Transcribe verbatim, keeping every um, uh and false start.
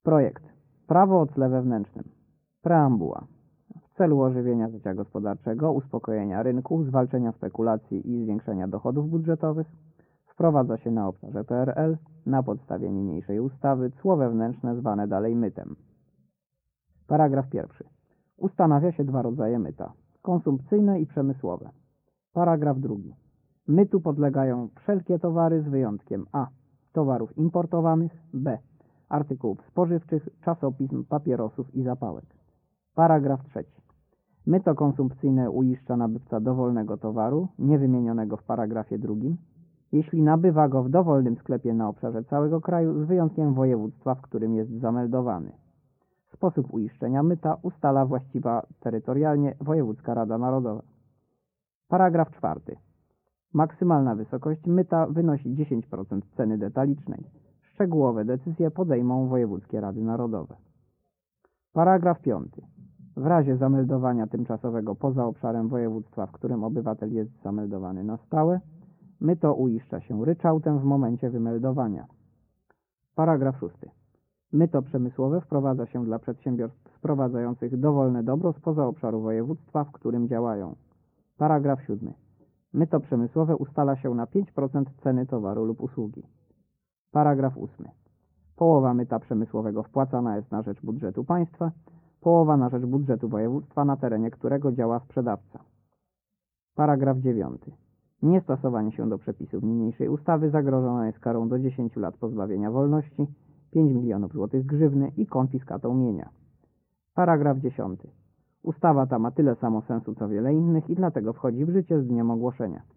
Projekt. Prawo o tle wewnętrznym. Preambuła. W celu ożywienia życia gospodarczego, uspokojenia rynku, zwalczenia spekulacji i zwiększenia dochodów budżetowych wprowadza się na obszarze P R L na podstawie niniejszej ustawy cło wewnętrzne zwane dalej mytem. Paragraf pierwszy. Ustanawia się dwa rodzaje myta. Konsumpcyjne i przemysłowe. Paragraf drugi. Mytu podlegają wszelkie towary z wyjątkiem a. towarów importowanych, b. artykułów spożywczych, czasopism, papierosów i zapałek. Paragraf trzeci. Myto konsumpcyjne uiszcza nabywca dowolnego towaru, niewymienionego w paragrafie drugim, jeśli nabywa go w dowolnym sklepie na obszarze całego kraju z wyjątkiem województwa, w którym jest zameldowany. Sposób uiszczenia myta ustala właściwa terytorialnie Wojewódzka Rada Narodowa. Paragraf czwarty. Maksymalna wysokość myta wynosi dziesięć procent ceny detalicznej. Szczegółowe decyzje podejmą wojewódzkie rady narodowe. Paragraf piąty. W razie zameldowania tymczasowego poza obszarem województwa, w którym obywatel jest zameldowany na stałe, myto uiszcza się ryczałtem w momencie wymeldowania. Paragraf szósty. Myto przemysłowe wprowadza się dla przedsiębiorstw sprowadzających dowolne dobro spoza obszaru województwa, w którym działają. Paragraf siódmy. Myto przemysłowe ustala się na pięć procent ceny towaru lub usługi. Paragraf ósmy. Połowa myta przemysłowego wpłacana jest na rzecz budżetu państwa, połowa na rzecz budżetu województwa, na terenie którego działa sprzedawca. Paragraf dziewiąty. Niestosowanie się do przepisów niniejszej ustawy zagrożone jest karą do dziesięciu lat pozbawienia wolności, pięć milionów złotych grzywny i konfiskatą mienia. Paragraf dziesiąty. Ustawa ta ma tyle samo sensu co wiele innych i dlatego wchodzi w życie z dniem ogłoszenia.